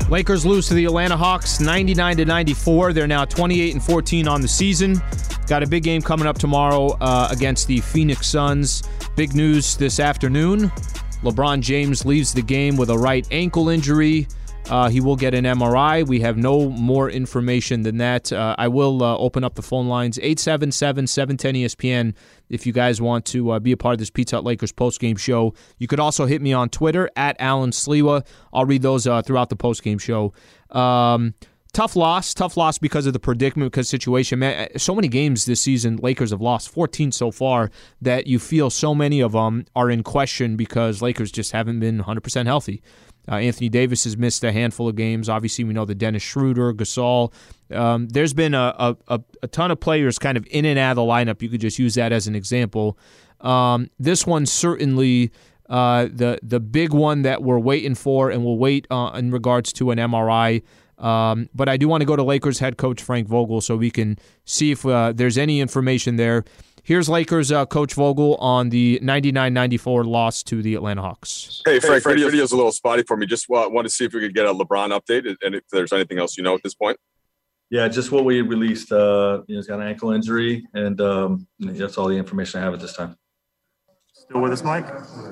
Lakers lose to the Atlanta Hawks 99-94. They're now 28-14 on the season. Got a big game coming up tomorrow against the Phoenix Suns. Big news this afternoon. LeBron James leaves the game with a right ankle injury. He will get an MRI. We have no more information than that. I will open up the phone lines, 877-710-ESPN, if you guys want to be a part of this Pizza Hut Lakers postgame show. You could also hit me on Twitter, @Alan Sliwa. I'll read those throughout the postgame show. Tough loss because of the predicament, because situation. Man, so many games this season, Lakers have lost 14 so far, that you feel so many of them are in question because Lakers just haven't been 100% healthy. Anthony Davis has missed a handful of games. Obviously, we know the Dennis Schroeder, Gasol. There's been a ton of players kind of in and out of the lineup. You could just use that as an example. This one's certainly the big one that we're waiting for, and we'll wait in regards to an MRI. But I do want to go to Lakers head coach Frank Vogel so we can see if there's any information there. Here's Lakers Coach Vogel on the 99-94 loss to the Atlanta Hawks. Hey, Frank, video's a little spotty for me. Just want to see if we could get a LeBron update and if there's anything else at this point. Yeah, just what we released. He's got an ankle injury, and that's all the information I have at this time. Still with us, Mike?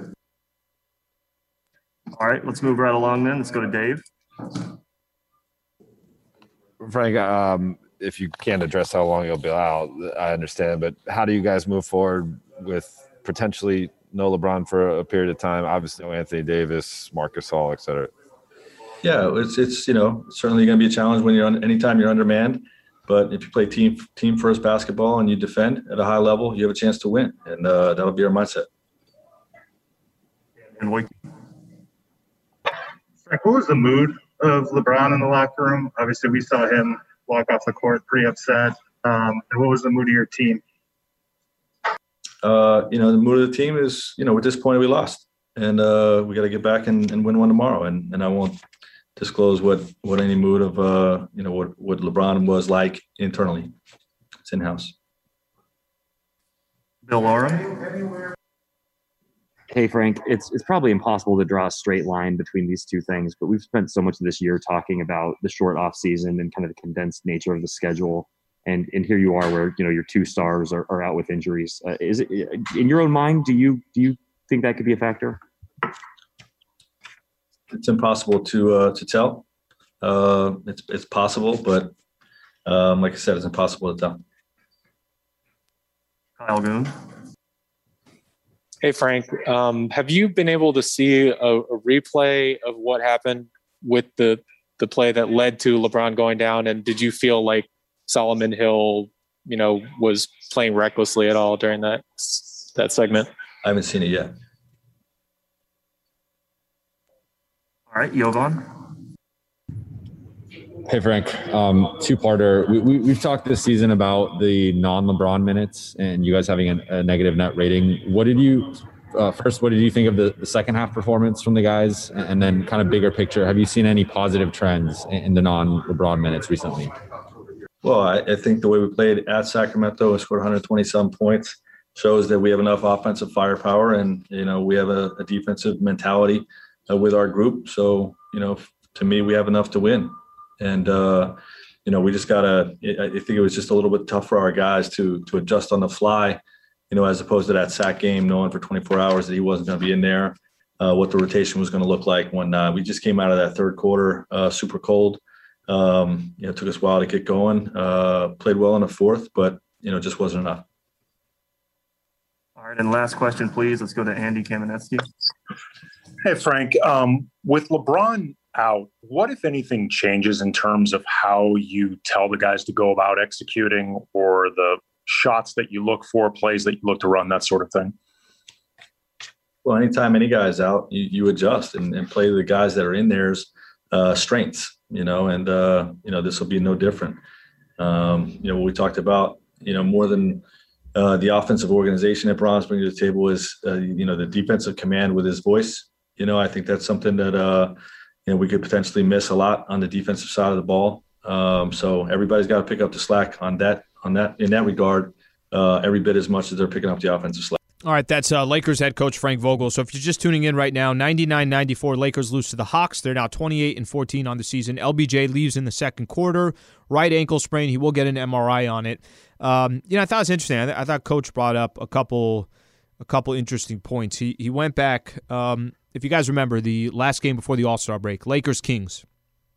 All right, let's move right along then. Let's go to Dave. Frank, if you can't address how long you'll be out, I understand, but how do you guys move forward with potentially no LeBron for a period of time? Obviously, no Anthony Davis, Marcus Hall, et cetera. Yeah, it's certainly going to be a challenge when anytime you're undermanned, but if you play team first basketball and you defend at a high level, you have a chance to win, and that'll be our mindset. And Frank, what was the mood of LeBron in the locker room? Obviously, we saw him walk off the court pretty upset. And what was the mood of your team? The mood of the team is, we're disappointed we lost. And we got to get back and win one tomorrow. And I won't disclose what any mood of, what LeBron was like internally. It's in-house. Bill Oram? Hey, Frank, it's probably impossible to draw a straight line between these two things, but we've spent so much of this year talking about the short off season and kind of the condensed nature of the schedule. And here you are where, your two stars are out with injuries. Is it, in your own mind, do you think that could be a factor? It's impossible to tell. It's possible, but like I said, it's impossible to tell. Kyle Goon. Hey, Frank, have you been able to see a replay of what happened with the play that led to LeBron going down? And did you feel like Solomon Hill, was playing recklessly at all during that segment? I haven't seen it yet. All right, Jovan. Hey, Frank, two-parter. We've talked this season about the non-LeBron minutes and you guys having a negative net rating. What did you think of the second half performance from the guys? And then kind of bigger picture, have you seen any positive trends in the non-LeBron minutes recently? Well, I think the way we played at Sacramento and scored 120-some points shows that we have enough offensive firepower and, we have a defensive mentality with our group. So, to me, we have enough to win. And, we just I think it was just a little bit tough for our guys to adjust on the fly, as opposed to that Sac game, knowing for 24 hours that he wasn't going to be in there, what the rotation was going to look like when we just came out of that third quarter super cold. It took us a while to get going, played well in the fourth, but, just wasn't enough. All right, and last question, please. Let's go to Andy Kamenetsky. Hey, Frank, with LeBron out, what, if anything, changes in terms of how you tell the guys to go about executing or the shots that you look for, plays that you look to run, that sort of thing? Well, anytime any guy's out, you adjust and play the guys that are in there's strengths, and this will be no different. What we talked about, more than the offensive organization that Bron's bringing to the table is, the defensive command with his voice. I think that's something that, we could potentially miss a lot on the defensive side of the ball. So everybody's got to pick up the slack in that regard, every bit as much as they're picking up the offensive slack. All right, that's Lakers head coach Frank Vogel. So if you're just tuning in right now, 99-94, Lakers lose to the Hawks. They're now 28-14 on the season. LBJ leaves in the second quarter. Right ankle sprain. He will get an MRI on it. I thought it was interesting. I thought Coach brought up a couple interesting points. He went back. If you guys remember, the last game before the All-Star break, Lakers-Kings.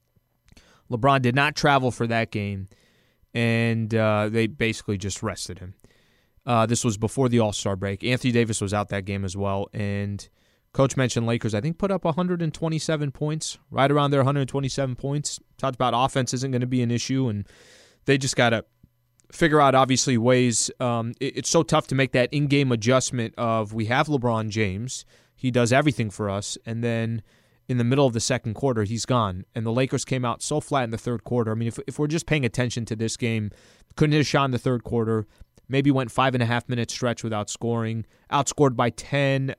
LeBron did not travel for that game, and they basically just rested him. This was before the All-Star break. Anthony Davis was out that game as well, and Coach mentioned Lakers, I think, put up 127 points, right around there, 127 points. Talked about offense isn't going to be an issue, and they just got to figure out, obviously, ways. It's so tough to make that in-game adjustment of we have LeBron James. He does everything for us, and then in the middle of the second quarter, he's gone. And the Lakers came out so flat in the third quarter. I mean, if we're just paying attention to this game, couldn't hit a shot in the third quarter, maybe went 5.5-minute stretch without scoring, outscored by 10,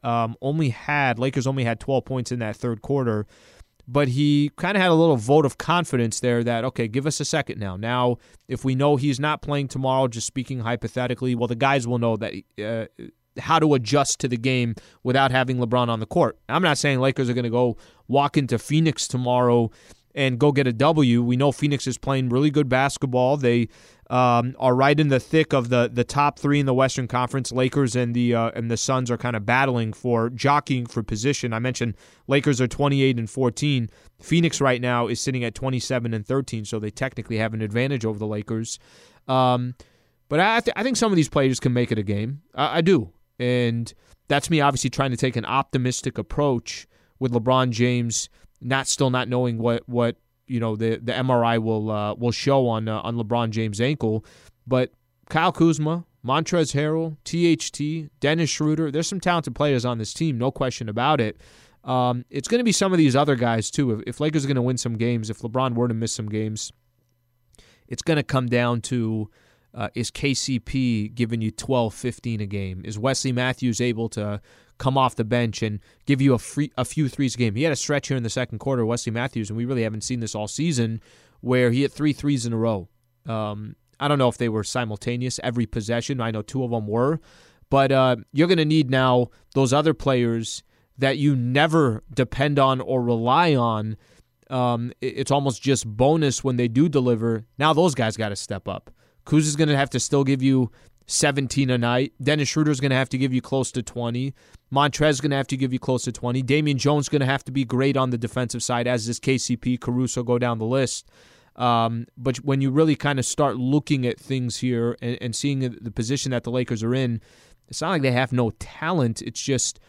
Lakers only had 12 points in that third quarter. But he kind of had a little vote of confidence there that, okay, give us a second now. Now, if we know he's not playing tomorrow, just speaking hypothetically, well, the guys will know that how to adjust to the game without having LeBron on the court. I'm not saying Lakers are going to go walk into Phoenix tomorrow and go get a W. We know Phoenix is playing really good basketball. They are right in the thick of the top three in the Western Conference. Lakers and the Suns are kind of jockeying for position. I mentioned Lakers are 28-14. Phoenix right now is sitting at 27-13, so they technically have an advantage over the Lakers. But I think some of these players can make it a game. I do, and that's me obviously trying to take an optimistic approach with LeBron James still not knowing what the MRI will show on LeBron James' ankle. But Kyle Kuzma, Montrezl Harrell, THT, Dennis Schroeder, there's some talented players on this team, no question about it. It's going to be some of these other guys too. If Lakers are going to win some games, if LeBron were to miss some games, it's going to come down to is KCP giving you 12, 15 a game? Is Wesley Matthews able to come off the bench and give you a few threes a game? He had a stretch here in the second quarter, Wesley Matthews, and we really haven't seen this all season, where he hit 3 threes in a row. I don't know if they were simultaneous every possession. I know 2 of them were. But you're going to need now those other players that you never depend on or rely on. It's almost just bonus when they do deliver. Now those guys got to step up. Kuz is going to have to still give you 17 a night. Dennis Schroeder is going to have to give you close to 20. Montrez is going to have to give you close to 20. Damian Jones is going to have to be great on the defensive side, as is KCP, Caruso, go down the list. But when you really kind of start looking at things here and seeing the position that the Lakers are in, it's not like they have no talent. It's just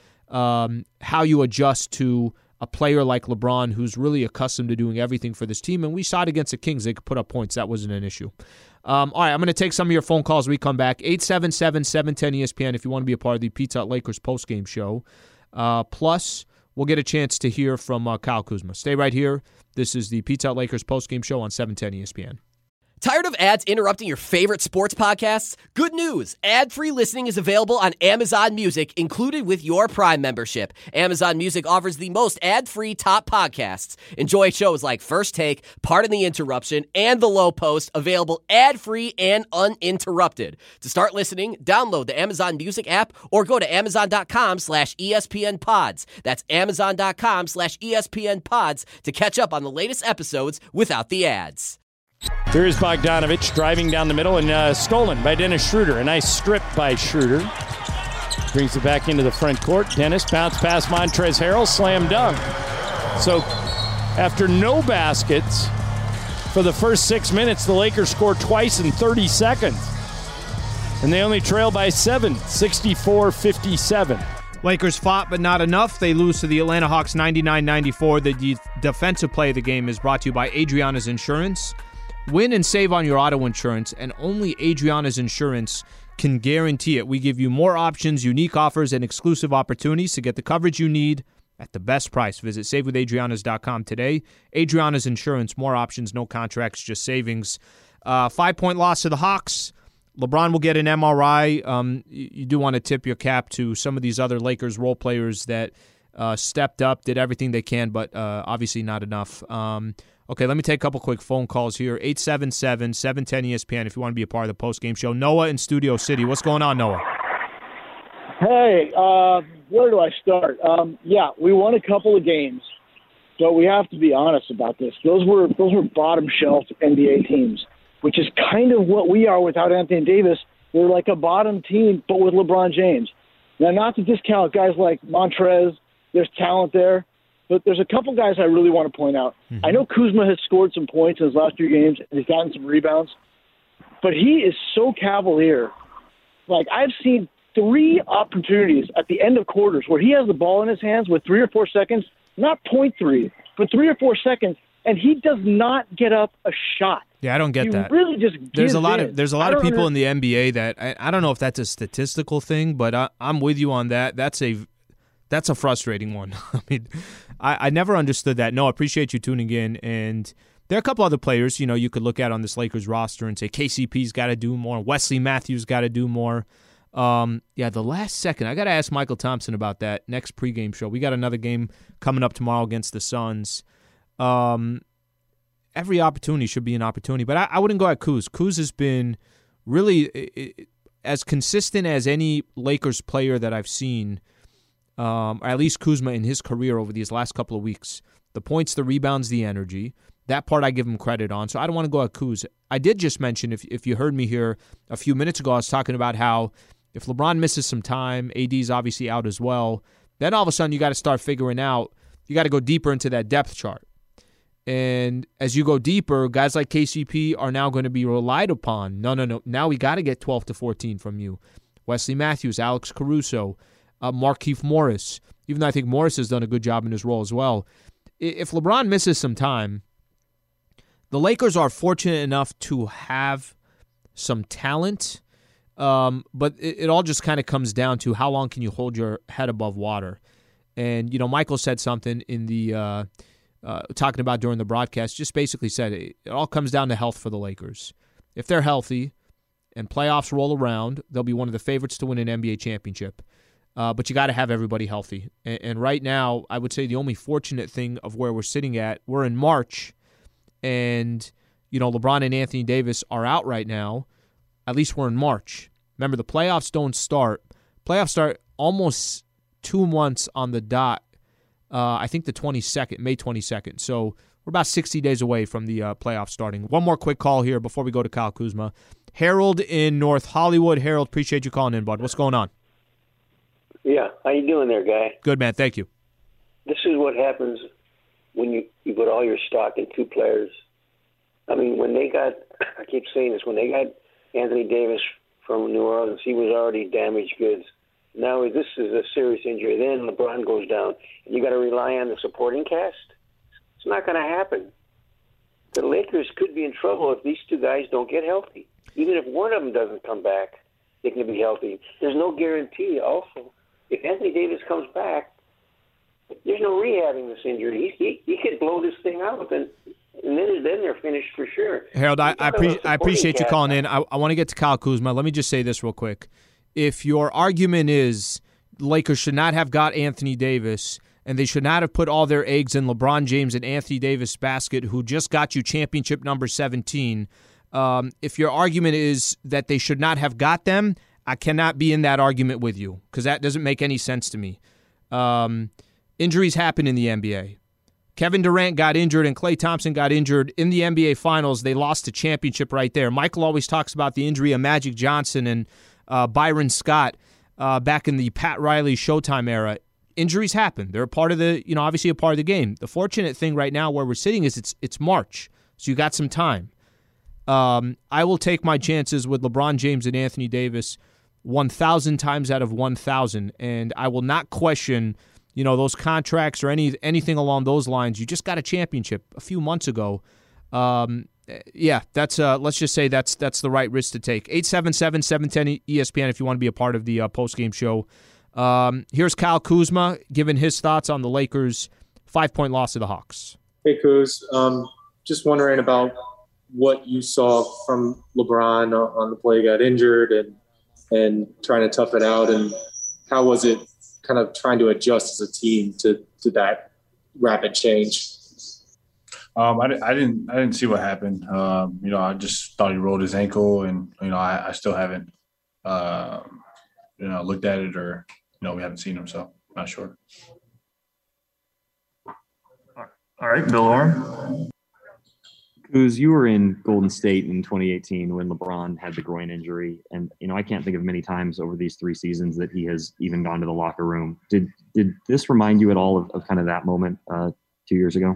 how you adjust to a player like LeBron, who's really accustomed to doing everything for this team. And we saw it against the Kings. They could put up points. That wasn't an issue. All right, I'm going to take some of your phone calls when we come back. 877-710-ESPN if you want to be a part of the Pizza Hut Lakers postgame show. Plus, we'll get a chance to hear from Kyle Kuzma. Stay right here. This is the Pizza Hut Lakers postgame show on 710 ESPN. Tired of ads interrupting your favorite sports podcasts? Good news! Ad-free listening is available on Amazon Music, included with your Prime membership. Amazon Music offers the most ad-free top podcasts. Enjoy shows like First Take, Pardon the Interruption, and The Low Post, available ad-free and uninterrupted. To start listening, download the Amazon Music app or go to amazon.com/ESPN Pods. That's amazon.com/ESPN Pods to catch up on the latest episodes without the ads. Here's Bogdanovich driving down the middle and stolen by Dennis Schroeder. A nice strip by Schroeder. Brings it back into the front court. Dennis bounce past Montrezl Harrell, slam dunk. So after no baskets for the first 6 minutes, the Lakers scored twice in 30 seconds. And they only trail by 7, 64-57. Lakers fought, but not enough. They lose to the Atlanta Hawks 99-94. The defensive play of the game is brought to you by Adriana's Insurance. Win and save on your auto insurance, and only Adriana's Insurance can guarantee it. We give you more options, unique offers, and exclusive opportunities to get the coverage you need at the best price. Visit SaveWithAdrianas.com today. Adriana's Insurance, more options, no contracts, just savings. 5-point loss to the Hawks. LeBron will get an MRI. You do want to tip your cap to some of these other Lakers role players that stepped up, did everything they can, but obviously not enough. Okay, let me take a couple quick phone calls here. 877-710-ESPN if you want to be a part of the postgame show. Noah in Studio City. What's going on, Noah? Hey, where do I start? Yeah, we won a couple of games, but we have to be honest about this. Those were bottom shelf NBA teams, which is kind of what we are without Anthony Davis. We're like a bottom team, but with LeBron James. Now, not to discount guys like Montrez, there's talent there, but there's a couple guys I really want to point out. Mm-hmm. I know Kuzma has scored some points in his last 2 games, and he's gotten some rebounds, but he is so cavalier. Like, I've seen 3 opportunities at the end of quarters where he has the ball in his hands with 3 or 4 seconds, not 0.3, but 3 or 4 seconds, and he does not get up a shot. Yeah, I don't get that. Really just there's a lot of people in the NBA that I don't know if that's a statistical thing, but I'm with you on that. That's a frustrating one. I mean, I never understood that. No, I appreciate you tuning in. And there are a couple other players, you could look at on this Lakers roster and say KCP's got to do more. Wesley Matthews got to do more. The last second, I got to ask Michael Thompson about that next pregame show. We got another game coming up tomorrow against the Suns. Every opportunity should be an opportunity, but I wouldn't go at Kuz. Kuz has been really as consistent as any Lakers player that I've seen, or at least Kuzma in his career over these last couple of weeks. The points, the rebounds, the energy. That part I give him credit on, so I don't want to go at Kuz. I did just mention, if you heard me here a few minutes ago, I was talking about how if LeBron misses some time, AD's obviously out as well, then all of a sudden you got to start figuring out, you got to go deeper into that depth chart. And as you go deeper, guys like KCP are now going to be relied upon. No. Now we got to get 12 to 14 from you. Wesley Matthews, Alex Caruso, Markieff Morris, even though I think Morris has done a good job in his role as well. If LeBron misses some time, the Lakers are fortunate enough to have some talent, but it all just kind of comes down to how long can you hold your head above water. And, Michael said something in the talking about during the broadcast, just basically said it all comes down to health for the Lakers. If they're healthy and playoffs roll around, they'll be one of the favorites to win an NBA championship. But you got to have everybody healthy. And right now, I would say the only fortunate thing of where we're sitting at, we're in March, and LeBron and Anthony Davis are out right now. At least we're in March. Remember, the playoffs don't start. Playoffs start almost 2 months on the dot. I think the 22nd, May 22nd. So we're about 60 days away from the playoffs starting. One more quick call here before we go to Kyle Kuzma. Harold in North Hollywood. Harold, appreciate you calling in, bud. What's going on? Yeah, how you doing there, guy? Good, man. Thank you. This is what happens when you put all your stock in 2 players. I mean, when they got, I keep saying this, when they got Anthony Davis from New Orleans, he was already damaged goods. Now this is a serious injury. Then LeBron goes down, and you got to rely on the supporting cast. It's not going to happen. The Lakers could be in trouble if these 2 guys don't get healthy. Even if one of them doesn't come back, they can be healthy. There's no guarantee. Also, if Anthony Davis comes back, there's no rehabbing this injury. He could blow this thing out, and then they're finished for sure. Harold, I appreciate you calling in. I want to get to Kyle Kuzma. Let me just say this real quick. If your argument is Lakers should not have got Anthony Davis and they should not have put all their eggs in LeBron James and Anthony Davis' basket, who just got you championship number 17, if your argument is that they should not have got them, I cannot be in that argument with you because that doesn't make any sense to me. Injuries happen in the NBA. Kevin Durant got injured and Klay Thompson got injured in the NBA Finals. They lost the championship right there. Michael always talks about the injury of Magic Johnson and Byron Scott back in the Pat Riley Showtime era. Injuries happen. They're a part of the, obviously a part of the game. The fortunate thing right now where we're sitting is it's March, so you got some time. I will take my chances with LeBron James and Anthony Davis 1,000 times out of 1,000, and I will not question, those contracts or anything along those lines. You just got a championship a few months ago. That's let's just say that's the right risk to take. 877-710-ESPN if you want to be a part of the post-game show. Here's Kyle Kuzma giving his thoughts on the Lakers' 5-point loss to the Hawks. Hey, Kuz. Just wondering about what you saw from LeBron on the play he got injured and trying to tough it out, and how was it kind of trying to adjust as a team to that rapid change? I didn't see what happened. I just thought he rolled his ankle, and I still haven't looked at it, or we haven't seen him, so not sure. All right, Bill Orm. Kuz, you were in Golden State in 2018 when LeBron had the groin injury, and I can't think of many times over these 3 seasons that he has even gone to the locker room. Did this remind you at all of kind of that moment 2 years ago?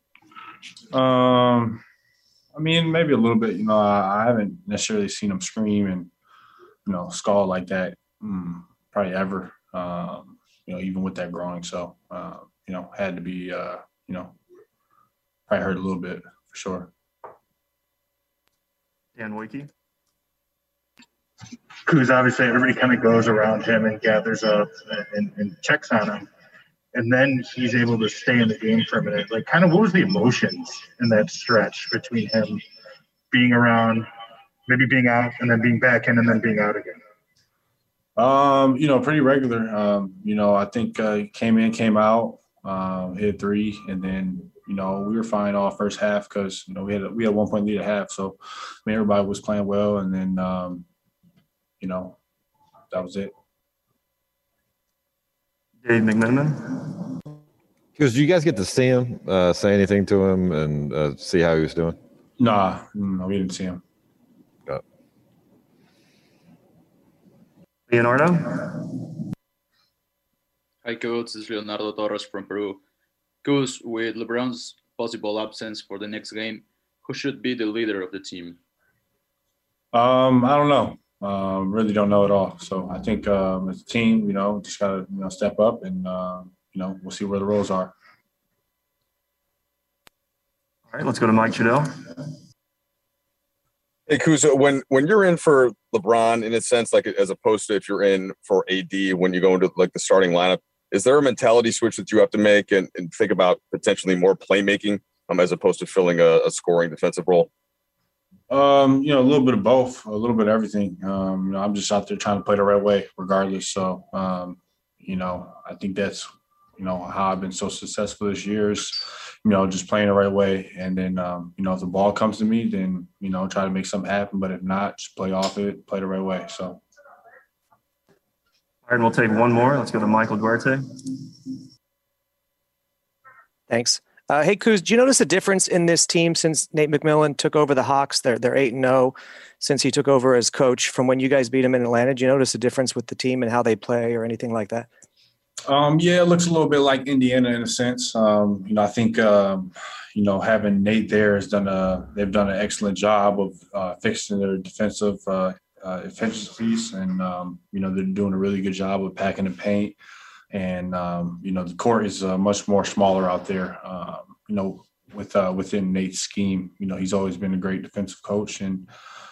I mean, maybe a little bit. I haven't necessarily seen him scream and skull like that probably ever. Even with that groin. So had to be probably hurt a little bit for sure. Dan Wiki. Kuz, obviously everybody kind of goes around him and gathers up and checks on him. And then he's able to stay in the game for a minute. Like, kind of what was the emotions in that stretch between him being around, maybe being out, and then being back in, and then being out again? Pretty regular. I think came in, came out, hit 3, and then, we were fine all first half because, we had a 1-point lead at half. So, everybody was playing well, and then, that was it. Dave McMenamin. Because do you guys get to see him, say anything to him, and see how he was doing? No, we didn't see him. No. Leonardo. Hi, Coach. This is Leonardo Torres from Peru. Coach, with LeBron's possible absence for the next game, who should be the leader of the team? I don't know. Really don't know at all. So I think as a team, just got to step up and we'll see where the roles are. All right, let's go to Mike Trudell. Hey, Kuz, when you're in for LeBron, in a sense, like as opposed to if you're in for AD, when you go into like the starting lineup, is there a mentality switch that you have to make and think about potentially more playmaking as opposed to filling a scoring defensive role? A little bit of both, a little bit of everything. I'm just out there trying to play the right way regardless. So, I think that's, how I've been so successful this year is, just playing the right way. And then, if the ball comes to me, then, try to make something happen. But if not, just play off it, play the right way. So. All right, we'll take one more. Let's go to Michael Duarte. Thanks. Hey, Kuz, did you notice a difference in this team since Nate McMillan took over the Hawks? They're 8-0 since he took over as coach from when you guys beat him in Atlanta. Did you notice a difference with the team and how they play or anything like that? Yeah, it looks a little bit like Indiana in a sense. I think, having Nate there they've done an excellent job of fixing their defensive efficiencies, and they're doing a really good job of packing the paint, and the court is much more smaller out there. Within Nate's scheme, he's always been a great defensive coach, and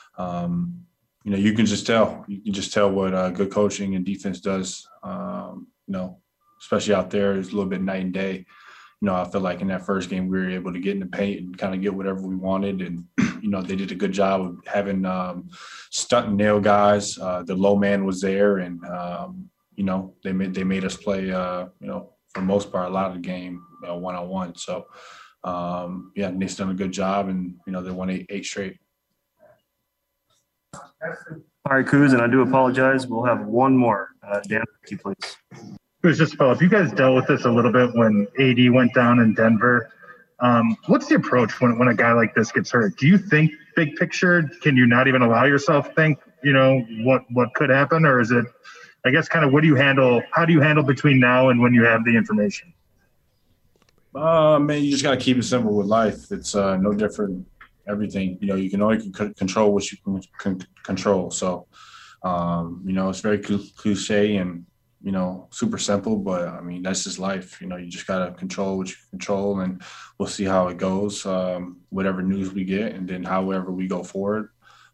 you can just tell what good coaching and defense does. Especially out there, it's a little bit night and day. I feel like in that first game we were able to get in the paint and kind of get whatever we wanted, and they did a good job of having stunt and nail guys. The low man was there, and they made us play for the most part a lot of the game one-on-one. So Nate's done a good job, and they won eight straight. All right, Kuz, and I do apologize. We'll have one more. Dan, please. It was just Philip. You guys dealt with this a little bit when AD went down in Denver. What's the approach when a guy like this gets hurt? Do you think big picture? Can you not even allow yourself to think, what could happen? Or is it, I guess, kind of how do you handle between now and when you have the information? Man, you just got to keep it simple with life. It's no different. Everything, you can only control what you can control. So, it's very cliche and, super simple, but I mean, that's just life. You just got to control what you can control, and we'll see how it goes, whatever news we get, and then however we go forward,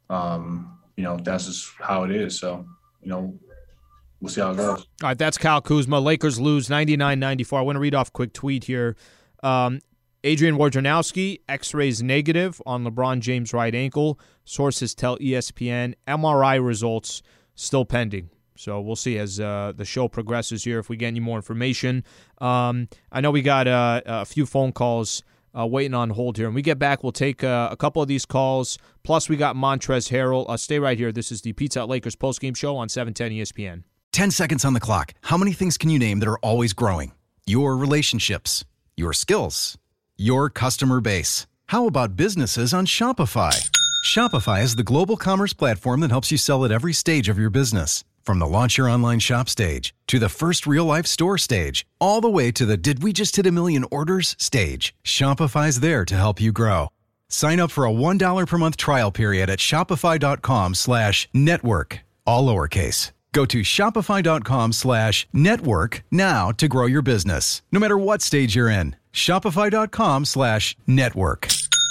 that's just how it is. So, we'll see how it goes. All right, that's Kyle Kuzma. Lakers lose 99-94. I want to read off a quick tweet here. Adrian Wojnarowski, X-rays negative on LeBron James' right ankle. Sources tell ESPN. MRI results still pending. So we'll see as the show progresses here if we get any more information. I know we got a few phone calls waiting on hold here. When we get back, we'll take a couple of these calls. Plus, we got Montrezl Harrell. Stay right here. This is the Pizza Hut Lakers postgame show on 710 ESPN. 10 seconds on the clock. How many things can you name that are always growing? Your relationships, your skills, your customer base. How about businesses on Shopify? Shopify is the global commerce platform that helps you sell at every stage of your business. From the launch your online shop stage, to the first real-life store stage, all the way to the did we just hit a million orders stage. Shopify's there to help you grow. Sign up for a $1 per month trial period at shopify.com/network, all lowercase. Go to shopify.com/network now to grow your business, no matter what stage you're in. Shopify.com/network.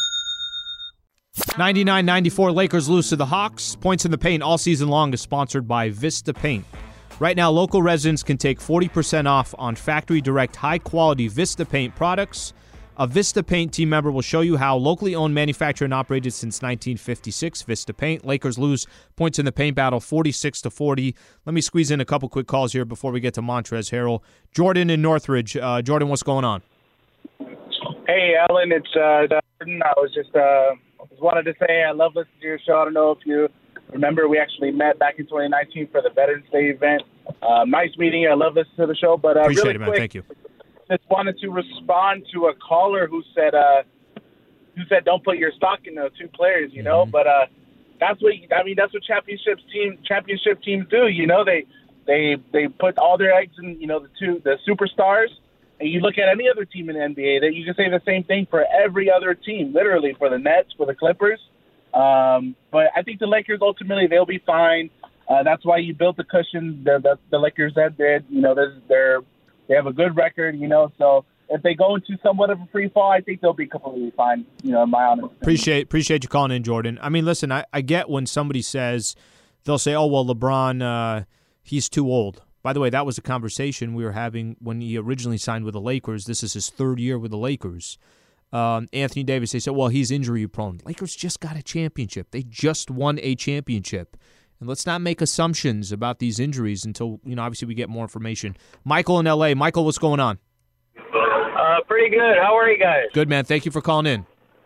99-94, Lakers lose to the Hawks. Points in the Paint all season long is sponsored by Vista Paint. Right now, local residents can take 40% off on factory direct high-quality Vista Paint products. A Vista Paint team member will show you how. Locally owned, manufactured, and operated since 1956. Vista Paint. Lakers lose. Points in the paint battle, 46-40. Let me squeeze in a couple quick calls here before we get to Montrezl Harrell. Jordan in Northridge. Jordan, what's going on? Hey, Alan. It's Jordan. I was just wanted to say I love listening to your show. I don't know if you remember, we actually met back in 2019 for the Veterans Day event. Nice meeting you. I love listening to the show. But Appreciate really it, man. quick, Thank you. Just wanted to respond to a caller who said don't put your stock in those two players, you know. But that's what championship teams do. You know, they put all their eggs in, you know, the superstars. And you look at any other team in the NBA, that you can say the same thing for every other team, literally, for the Nets, for the Clippers. But I think the Lakers, ultimately, they'll be fine. That's why you built the cushion. The Lakers that did, you know, they have a good record, you know. So if they go into somewhat of a free fall, I think they'll be completely fine, you know, in my honest opinion. Appreciate you calling in, Jordan. I mean, listen, I get when somebody says, they'll say, oh, well, LeBron, he's too old. By the way, that was a conversation we were having when he originally signed with the Lakers. This is his third year with the Lakers. Anthony Davis, they said, well, he's injury prone. Lakers just got a championship. They just won a championship. And let's not make assumptions about these injuries until, you know, obviously we get more information. Michael in L.A. Michael, what's going on? Pretty good. How are you guys? Good, man. Thank you for calling in.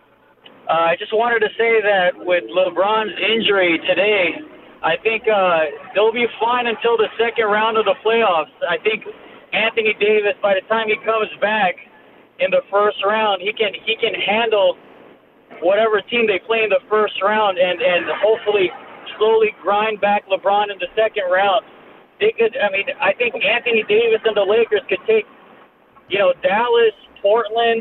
I just wanted to say that with LeBron's injury today, I think they'll be fine until the second round of the playoffs. I think Anthony Davis, by the time he comes back in the first round, he can handle whatever team they play in the first round and hopefully slowly grind back LeBron in the second round. I think Anthony Davis and the Lakers could take, you know, Dallas, Portland,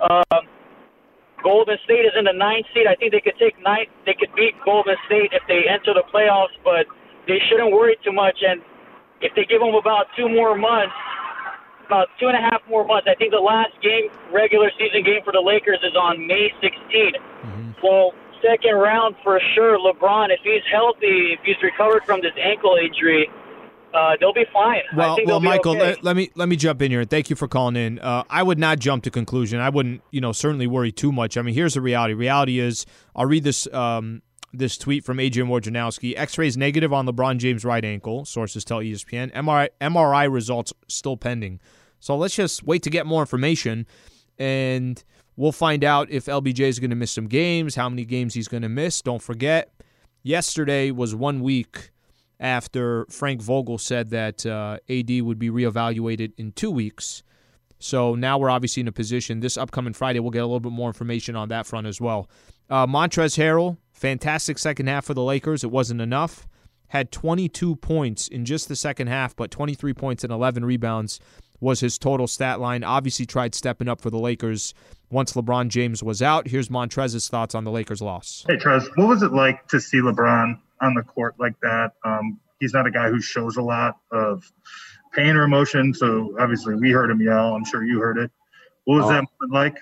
Golden State is in the 9th seed. I think they could beat Golden State if they enter the playoffs, but they shouldn't worry too much. And if they give them about 2 more months, about 2.5 more months, I think the last regular season game for the Lakers is on May 16th. So second round for sure. LeBron, if he's healthy, if he's recovered from this ankle injury, they'll be fine. Well, Michael, okay. let me jump in here. Thank you for calling in. I would not jump to conclusion. I wouldn't, you know, certainly worry too much. I mean, here's the reality. Reality is, I'll read this this tweet from Adrian Wojnarowski. X-rays negative on LeBron James' right ankle. Sources tell ESPN. MRI results still pending. So let's just wait to get more information, and we'll find out if LBJ is going to miss some games, how many games he's going to miss. Don't forget, yesterday was 1 week after Frank Vogel said that AD would be reevaluated in 2 weeks. So now we're obviously in a position. This upcoming Friday, we'll get a little bit more information on that front as well. Montrezl Harrell, fantastic second half for the Lakers. It wasn't enough. Had 22 points in just the second half, but 23 points and 11 rebounds was his total stat line. Obviously tried stepping up for the Lakers once LeBron James was out. Here's Montrezl's thoughts on the Lakers' loss. Hey, Trez, what was it like to see LeBron on the court like that? He's not a guy who shows a lot of pain or emotion, so obviously we heard him yell. I'm sure you heard it. What was that moment like?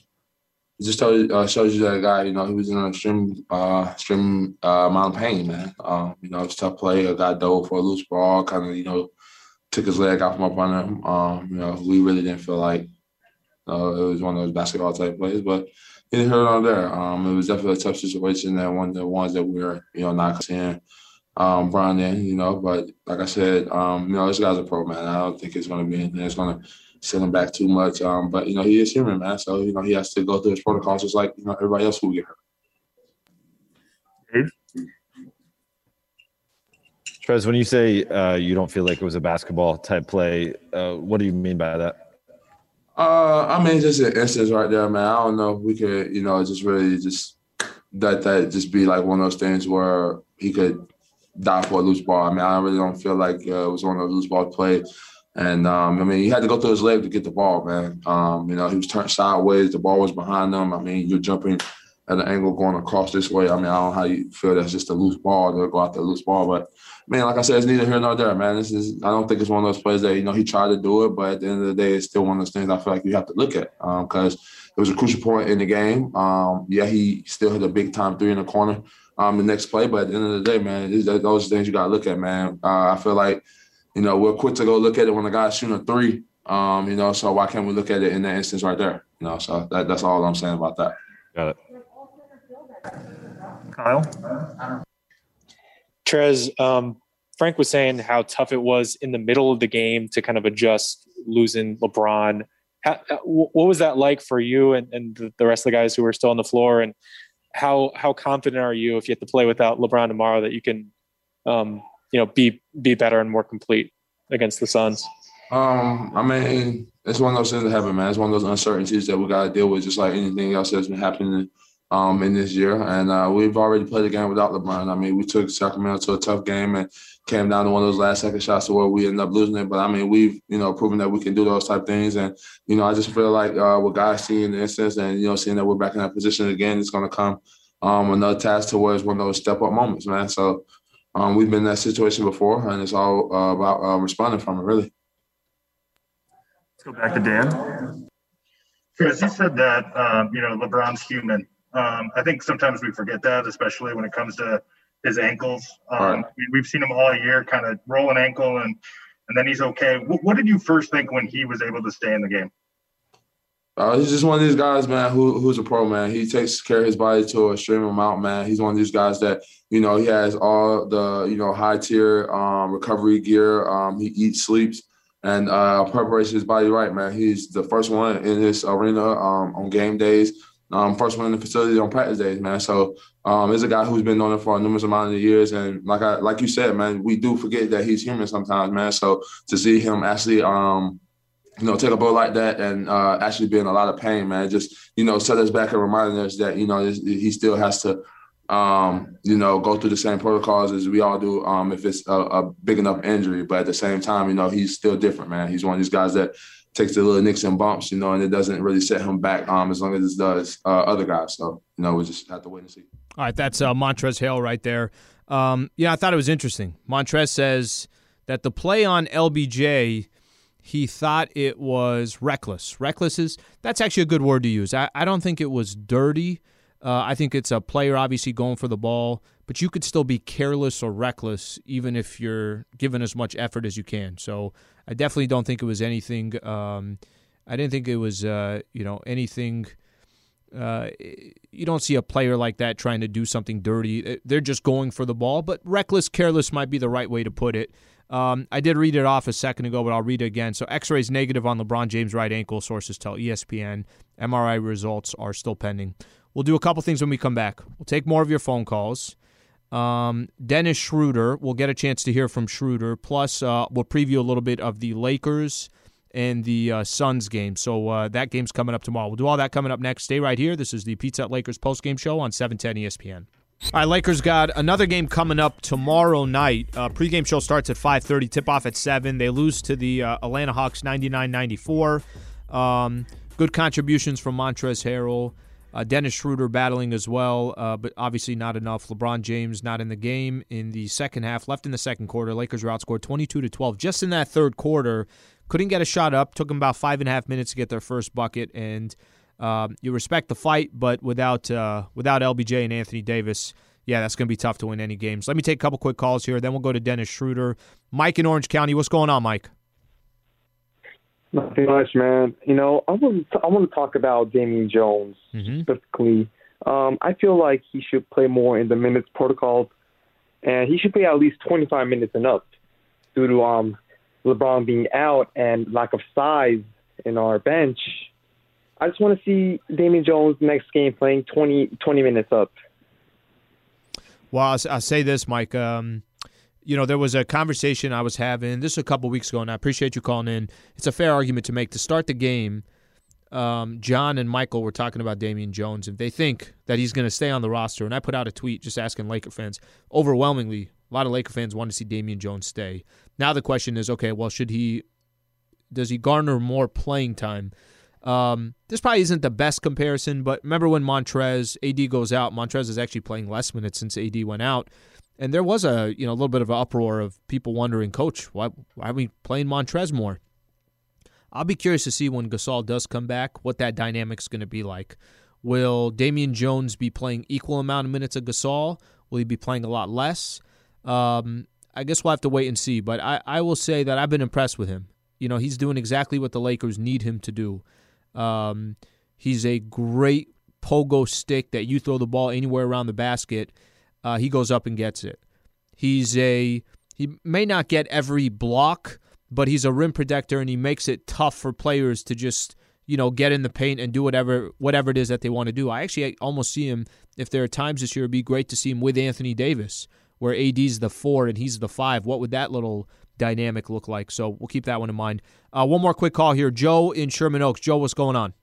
It just shows you that guy, you know, he was in an extreme amount of pain, man. You know, it's a tough play. A guy dove for a loose ball, kind of, you know, took his leg out from up on him. You know, we really didn't feel like it was one of those basketball type plays, but he didn't hurt on there. It was definitely a tough situation, and one of the ones that we were, you know, not seeing Brian in, you know. But like I said, you know, this guy's a pro, man. I don't think it's going to be anything that's going to set him back too much. But, you know, he is human, man. So, you know, he has to go through his protocols just like, you know, everybody else who get hurt. Trez, when you say you don't feel like it was a basketball type play, what do you mean by that? I mean, just an instance right there, man. I don't know if we could, just really just that just be like one of those things where he could die for a loose ball. I mean, I really don't feel like it was one of those loose ball plays. And, I mean, he had to go through his leg to get the ball, man. He was turned sideways. The ball was behind him. I mean, you're jumping at an angle going across this way. I mean, I don't know how you feel that's just a loose ball to go out there loose ball. But, man, like I said, it's neither here nor there, man. I don't think it's one of those plays that, he tried to do it. But at the end of the day, it's still one of those things I feel like you have to look at because it was a crucial point in the game. He still hit a big-time three in the corner the next play. But at the end of the day, man, those things you got to look at, man. I feel like, we're quick to go look at it when a guy's shooting a three, so why can't we look at it in that instance right there? So that's all I'm saying about that. Got it. Kyle? Trez, Frank was saying how tough it was in the middle of the game to kind of adjust losing LeBron. What was that like for you and the rest of the guys who were still on the floor? And how confident are you if you have to play without LeBron tomorrow that you can be better and more complete against the Suns? I mean, it's one of those things that happen, man. It's one of those uncertainties that we got to deal with, just like anything else that's been happening in this year. And we've already played a game without LeBron. I mean, we took Sacramento to a tough game and came down to one of those last second shots to where we ended up losing it. But I mean, we've, proven that we can do those type of things. And, I just feel like with guys seeing the instance and, seeing that we're back in that position again, it's going to come another task towards one of those step up moments, man. So we've been in that situation before, and it's all about responding from it, really. Let's go back to Dan. Chris, you said that, LeBron's human. I think sometimes we forget that, especially when it comes to his ankles. Right. We've seen him all year kind of roll an ankle, and then he's okay. What did you first think when he was able to stay in the game? He's just one of these guys, man, who's a pro, man. He takes care of his body to an extreme amount, man. He's one of these guys that, he has all the, high-tier recovery gear. He eats, sleeps, and preparation his body right, man. He's the first one in this arena on game days, first one in the facility on practice days, man. So he's a guy who's been on it for a numerous amount of years. And like you said, man, we do forget that he's human sometimes, man. So to see him actually take a blow like that and actually be in a lot of pain, man, just, set us back and reminding us that, he still has to, go through the same protocols as we all do if it's a big enough injury. But at the same time, he's still different, man. He's one of these guys that takes the little nicks and bumps, and it doesn't really set him back as long as it does other guys. So, we just have to wait and see. All right, that's Montrezl Harrell right there. I thought it was interesting. Montrezl says that the play on LBJ, he thought it was reckless. That's actually a good word to use. I don't think it was dirty. I think it's a player obviously going for the ball, but you could still be careless or reckless even if you're giving as much effort as you can. So I definitely don't think it was anything. I didn't think it was anything. You don't see a player like that trying to do something dirty. They're just going for the ball, but reckless, careless might be the right way to put it. I did read it off a second ago, but I'll read it again. So X-rays negative on LeBron James' right ankle, sources tell ESPN. MRI results are still pending. We'll do a couple things when we come back. We'll take more of your phone calls. Dennis Schroeder, we'll get a chance to hear from Schroeder. Plus, we'll preview a little bit of the Lakers and the Suns game. So that game's coming up tomorrow. We'll do all that coming up next. Stay right here. This is the Pizza Hut Lakers postgame show on 710 ESPN. All right, Lakers got another game coming up tomorrow night. Pregame show starts at 5:30, tip-off at 7. They lose to the Atlanta Hawks 99-94. Good contributions from Montrezl Harrell. Dennis Schroeder battling as well, but obviously not enough. LeBron James not in the game in the second half, left in the second quarter. Lakers were outscored 22-12 just in that third quarter. Couldn't get a shot up. Took them about 5.5 minutes to get their first bucket, and you respect the fight, but without LBJ and Anthony Davis, yeah, that's going to be tough to win any games. Let me take a couple quick calls here, then we'll go to Dennis Schroeder. Mike in Orange County, what's going on, Mike? Nothing much, man. I want to talk about Damian Jones specifically. I feel like he should play more in the minutes protocols, and he should play at least 25 minutes and up due to LeBron being out and lack of size in our bench. I just want to see Damian Jones next game playing 20 minutes up. Well, I'll say this, Mike. there was a conversation I was having, this was a couple weeks ago, and I appreciate you calling in. It's a fair argument to make. To start the game, John and Michael were talking about Damian Jones, and they think that he's going to stay on the roster. And I put out a tweet just asking Laker fans. Overwhelmingly, a lot of Laker fans want to see Damian Jones stay. Now the question is, okay, well, does he garner more playing time? This probably isn't the best comparison, but remember when AD goes out, Montrez is actually playing less minutes since AD went out. And there was a little bit of an uproar of people wondering, Coach, why are we playing Montrez more? I'll be curious to see when Gasol does come back what that dynamic's going to be like. Will Damian Jones be playing equal amount of minutes of Gasol? Will he be playing a lot less? I guess we'll have to wait and see. But I will say that I've been impressed with him. He's doing exactly what the Lakers need him to do. He's a great pogo stick that you throw the ball anywhere around the basket. He goes up and gets it. He may not get every block, but he's a rim protector, and he makes it tough for players to just, get in the paint and do whatever it is that they want to do. I actually almost see him, if there are times this year, it'd be great to see him with Anthony Davis, where AD's the 4 and he's the 5. What would that little dynamic look like? So we'll keep that one in mind. One more quick call here. Joe in Sherman Oaks. Joe, what's going on?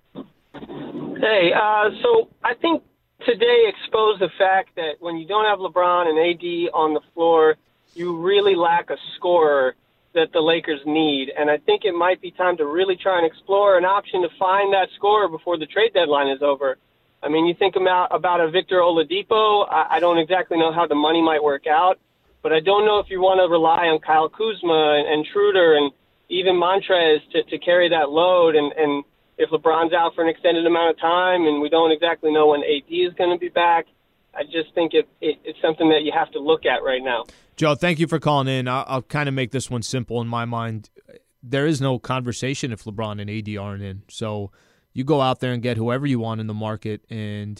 Hey, so I think today exposed the fact that when you don't have LeBron and AD on the floor, you really lack a scorer that the Lakers need. And I think it might be time to really try and explore an option to find that scorer before the trade deadline is over. I mean, you think about a Victor Oladipo. I don't exactly know how the money might work out, but I don't know if you want to rely on Kyle Kuzma and Schroeder and even Montrez to carry that load. And if LeBron's out for an extended amount of time and we don't exactly know when AD is going to be back, I just think it's something that you have to look at right now. Joe, thank you for calling in. I'll kind of make this one simple in my mind. There is no conversation if LeBron and AD aren't in. So you go out there and get whoever you want in the market. And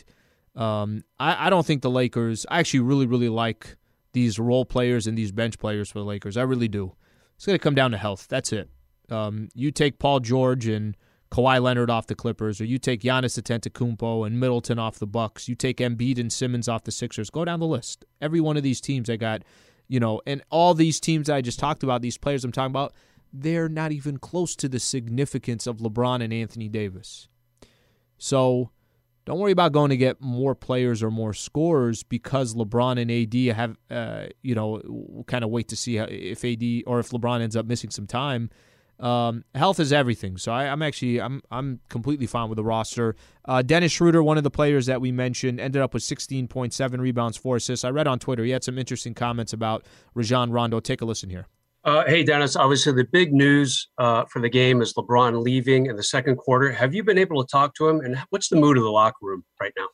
I don't think the Lakers – I actually really, really like these role players and these bench players for the Lakers. I really do. It's going to come down to health. That's it. You take Paul George and Kawhi Leonard off the Clippers, or you take Giannis Antetokounmpo and Middleton off the Bucks. You take Embiid and Simmons off the Sixers. Go down the list. Every one of these teams I got, and all these teams I just talked about, these players I'm talking about, they're not even close to the significance of LeBron and Anthony Davis. So don't worry about going to get more players or more scorers because LeBron and AD have, we'll kind of wait to see if AD or if LeBron ends up missing some time. Health is everything. So I'm completely fine with the roster. Dennis Schroeder, one of the players that we mentioned, ended up with 16.7 rebounds, 4 assists. I read on Twitter he had some interesting comments about Rajon Rondo. Take a listen here. Hey, Dennis, obviously the big news for the game is LeBron leaving in the second quarter. Have you been able to talk to him, and what's the mood of the locker room right now?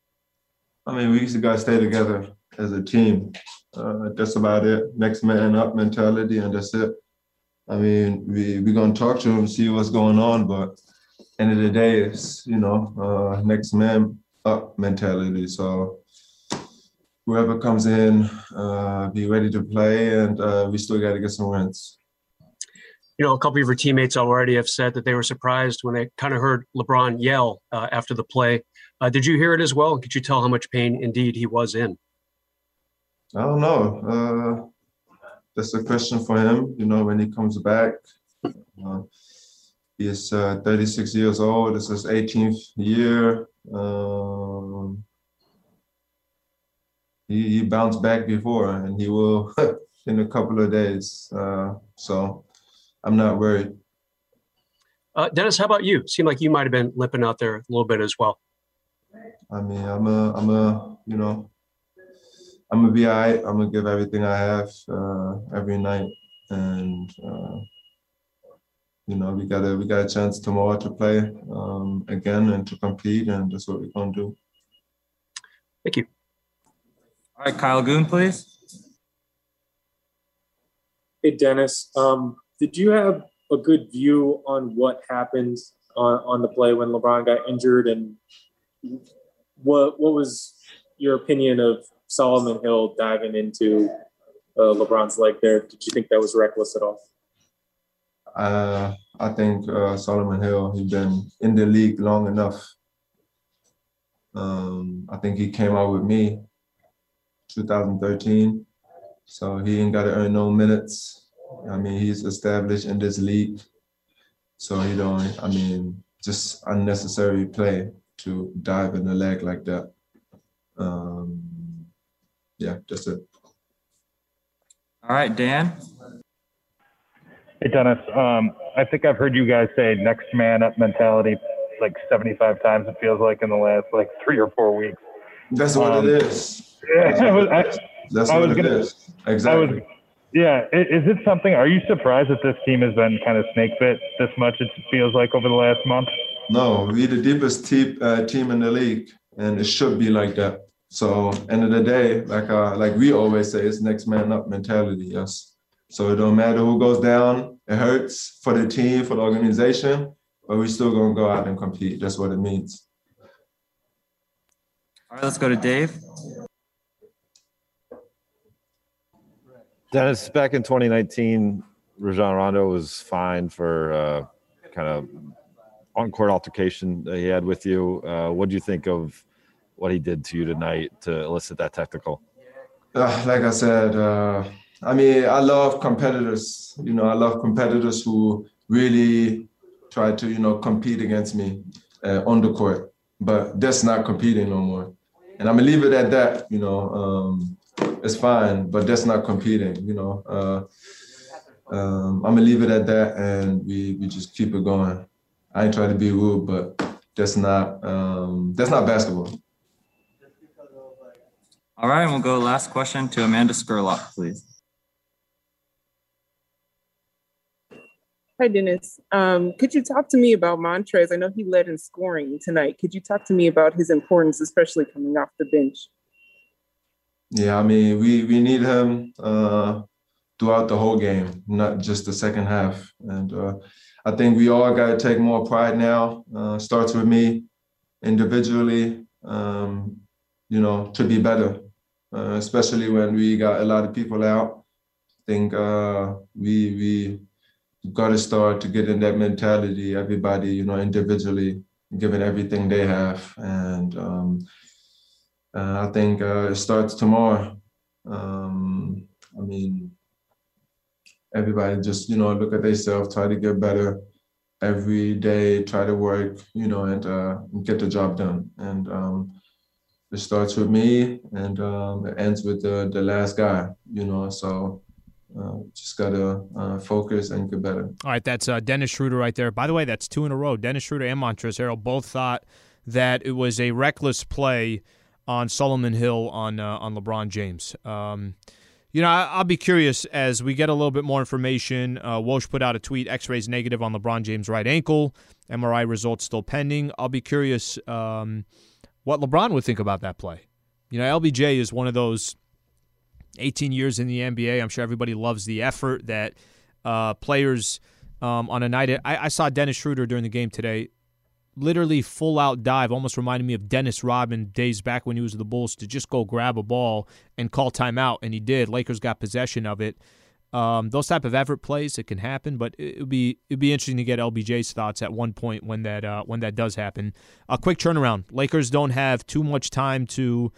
I mean, we used to gotta stay together as a team. That's about it. Next man up mentality, and that's it. I mean, we're going to talk to him, see what's going on, but end of the day, it's, next man up mentality. So whoever comes in, be ready to play, and we still got to get some wins. A couple of your teammates already have said that they were surprised when they kind of heard LeBron yell after the play. Did you hear it as well? Could you tell how much pain indeed he was in? I don't know. That's a question for him, when he comes back. He is 36 years old. This is his 18th year. He bounced back before, and he will in a couple of days. So I'm not worried. Dennis, how about you? Seemed like you might have been limping out there a little bit as well. I mean, I'm gonna be all right. I'm gonna give everything I have every night, and we got a chance tomorrow to play again and to compete, and that's what we're gonna do. Thank you. All right, Kyle Goon, please. Hey, Dennis. Did you have a good view on what happened on the play when LeBron got injured, and what was your opinion of Solomon Hill diving into LeBron's leg there? Did you think that was reckless at all? I think Solomon Hill, he's been in the league long enough. I think he came out with me 2013. so he ain't got to earn no minutes. I mean, he's established in this league, so he don't. I mean, just unnecessary play to dive in the leg like that. Yeah, that's it. All right, Dan. Hey, Dennis. I think I've heard you guys say next man up mentality like 75 times, it feels like, in the last like 3 or 4 weeks. That's what it is. Yeah, That's what it is. Exactly. Is it something, are you surprised that this team has been kind of snake bit this much, it feels like, over the last month? No, we're the deepest team in the league, and it should be like that. So, end of the day, like we always say, it's next man up mentality, yes. So it don't matter who goes down. It hurts for the team, for the organization, but we're still going to go out and compete. That's what it means. All right, let's go to Dave. Dennis, back in 2019, Rajon Rondo was fined for kind of on-court altercation that he had with you. What do you think of what he did to you tonight to elicit that technical? Like I said, I mean, I love competitors. I love competitors who really try to, compete against me on the court. But that's not competing no more. And I'm going to leave it at that, It's fine, but that's not competing, I'm going to leave it at that, and we just keep it going. I ain't trying to be rude, but that's not basketball. All right, and we'll go last question to Amanda Scurlock, please. Hi, Dennis. Could you talk to me about Montrez? I know he led in scoring tonight. Could you talk to me about his importance, especially coming off the bench? Yeah, I mean, we need him throughout the whole game, not just the second half. And I think we all got to take more pride now. Starts with me individually, to be better, especially when we got a lot of people out. I think we got to start to get in that mentality, everybody, individually, giving everything they have. And I think it starts tomorrow. I mean, everybody just, look at themselves, try to get better every day, try to work, and get the job done. And it starts with me, and it ends with the last guy, so just got to focus and get better. All right, that's Dennis Schroeder right there. By the way, that's 2 in a row. Dennis Schroeder and Montrezl Harrell both thought that it was a reckless play on Solomon Hill on LeBron James. I'll be curious as we get a little bit more information. Woj put out a tweet, X-rays negative on LeBron James' right ankle, MRI results still pending. I'll be curious what LeBron would think about that play. LBJ is one of those 18 years in the NBA. I'm sure everybody loves the effort that players on a night. I saw Dennis Schroeder during the game today, literally full-out dive, almost reminded me of Dennis Rodman days back when he was with the Bulls, to just go grab a ball and call timeout, and he did. Lakers got possession of it. Those type of effort plays, it can happen, but it'd be interesting to get LBJ's thoughts at one point when that does happen. A quick turnaround. Lakers don't have too much time to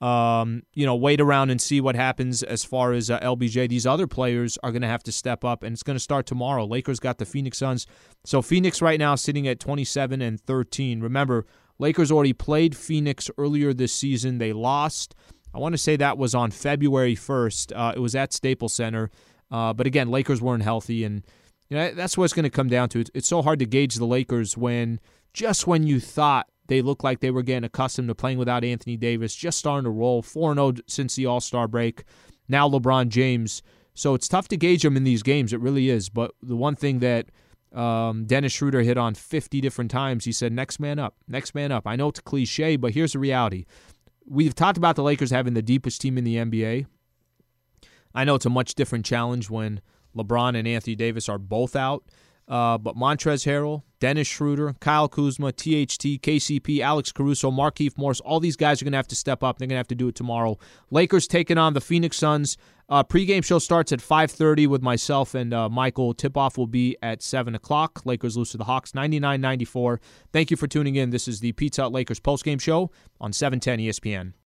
wait around and see what happens as far as LBJ. These other players are going to have to step up, and it's going to start tomorrow. Lakers got the Phoenix Suns. So Phoenix right now sitting at 27-13. Remember, Lakers already played Phoenix earlier this season. They lost. I want to say that was on February 1st. It was at Staples Center. But again, Lakers weren't healthy, and that's what it's going to come down to. It's so hard to gauge the Lakers when you thought they looked like they were getting accustomed to playing without Anthony Davis, just starting to roll, 4-0 since the All-Star break. Now LeBron James. So it's tough to gauge them in these games. It really is. But the one thing that Dennis Schroeder hit on 50 different times, he said, next man up, next man up. I know it's a cliche, but here's the reality. We've talked about the Lakers having the deepest team in the NBA. I know it's a much different challenge when LeBron and Anthony Davis are both out. But Montrezl Harrell, Dennis Schroeder, Kyle Kuzma, THT, KCP, Alex Caruso, Markieff Morris, all these guys are going to have to step up. They're going to have to do it tomorrow. Lakers taking on the Phoenix Suns. Pregame show starts at 5:30 with myself and Michael. Tip-off will be at 7 o'clock. Lakers lose to the Hawks 99-94. Thank you for tuning in. This is the Pizza Hut Lakers postgame show on 710 ESPN.